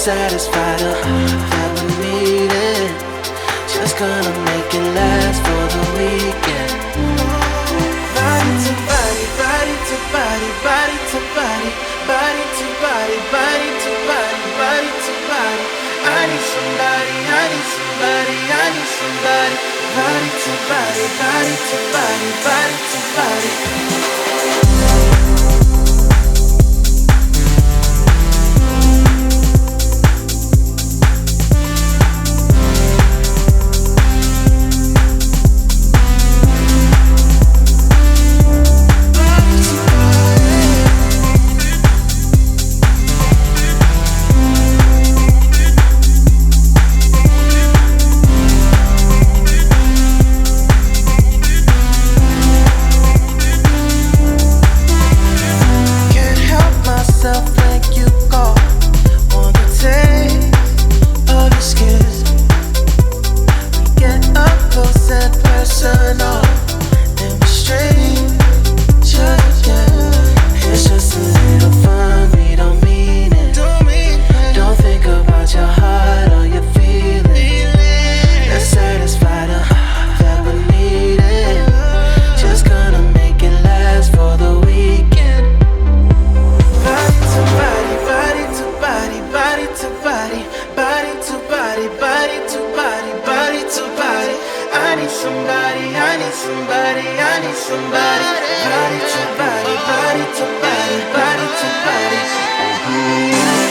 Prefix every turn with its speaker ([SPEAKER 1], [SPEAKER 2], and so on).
[SPEAKER 1] satisfy the that we needed. Just gonna make it last for the weekend. Body to body, body to body, body to body, body to body, body to body, body to body. I need somebody, I need somebody, I need somebody. Body to body, body to body, body to body. Somebody, I need somebody, I need somebody. Body to body, body to body, body to body.